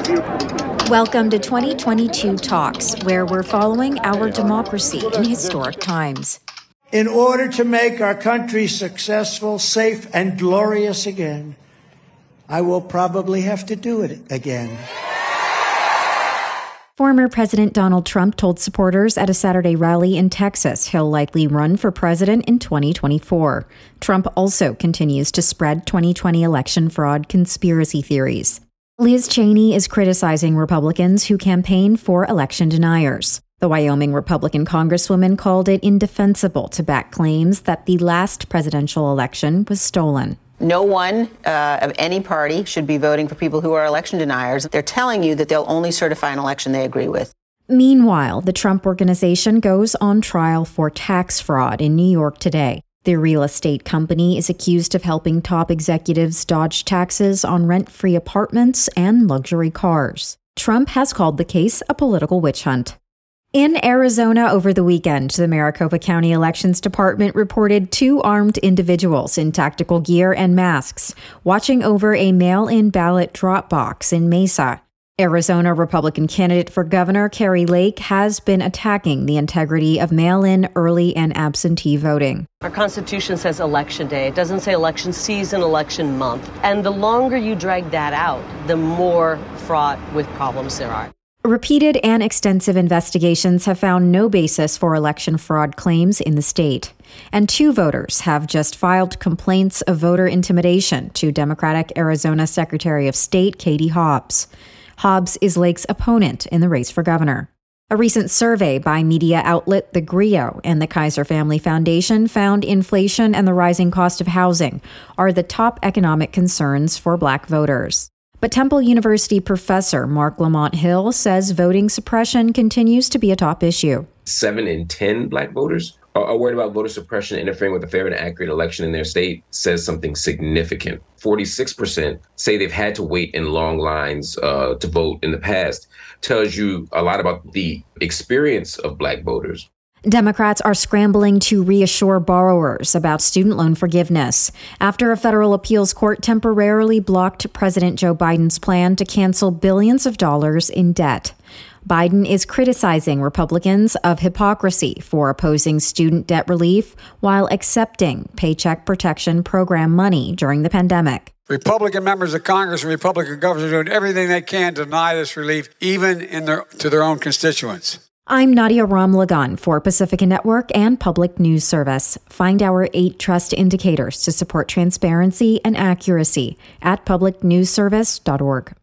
Welcome to 2022 Talks, where we're following our democracy in historic times. In order to make our country successful, safe, and glorious again, I will probably have to do it again. Former President Donald Trump told supporters at a Saturday rally in Texas he'll likely run for president in 2024. Trump also continues to spread 2020 election fraud conspiracy theories. Liz Cheney is criticizing Republicans who campaign for election deniers. The Wyoming Republican Congresswoman called it indefensible to back claims that the last presidential election was stolen. No one of any party should be voting for people who are election deniers. They're telling you that they'll only certify an election they agree with. Meanwhile, the Trump Organization goes on trial for tax fraud in New York today. The real estate company is accused of helping top executives dodge taxes on rent-free apartments and luxury cars. Trump has called the case a political witch hunt. In Arizona over the weekend, the Maricopa County Elections Department reported 2 armed individuals in tactical gear and masks watching over a mail-in ballot drop box in Mesa. Arizona Republican candidate for governor Kari Lake has been attacking the integrity of mail-in, early, and absentee voting. Our Constitution says election day. It doesn't say election season, election month. And the longer you drag that out, the more fraught with problems there are. Repeated and extensive investigations have found no basis for election fraud claims in the state. And 2 voters have just filed complaints of voter intimidation to Democratic Arizona Secretary of State Katie Hobbs. Hobbs is Lake's opponent in the race for governor. A recent survey by media outlet The Grio and the Kaiser Family Foundation found inflation and the rising cost of housing are the top economic concerns for Black voters. But Temple University professor Mark Lamont Hill says voting suppression continues to be a top issue. 7 in 10 Black voters are worried about voter suppression interfering with a fair and accurate election in their state, says something significant. 46% say they've had to wait in long lines to vote in the past. Tells you a lot about the experience of Black voters. Democrats are scrambling to reassure borrowers about student loan forgiveness after a federal appeals court temporarily blocked President Joe Biden's plan to cancel billions of dollars in debt. Biden is criticizing Republicans of hypocrisy for opposing student debt relief while accepting Paycheck Protection Program money during the pandemic. Republican members of Congress and Republican governors are doing everything they can to deny this relief, even to their own constituents. I'm Nadia Ramlagan for Pacifica Network and Public News Service. Find our 8 trust indicators to support transparency and accuracy at publicnewsservice.org.